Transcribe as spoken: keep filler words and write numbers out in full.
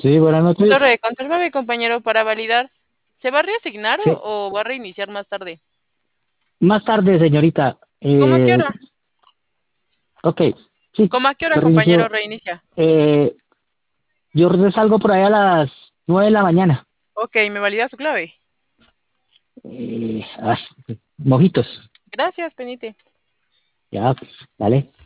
Sí, buenas noches. Torre, confírmame, compañero, para validar. ¿Se va a reasignar Sí, o, o va a reiniciar más tarde? más tarde, señorita. ¿Cómo a qué Eh, hora? ok, sí, ¿Cómo a qué hora, lo compañero, reinicio. reinicia? Eh, yo salgo por ahí a las nueve de la mañana. Ok, ¿me valida su clave? Eh, ah, mojitos. Gracias, penite. Ya, vale.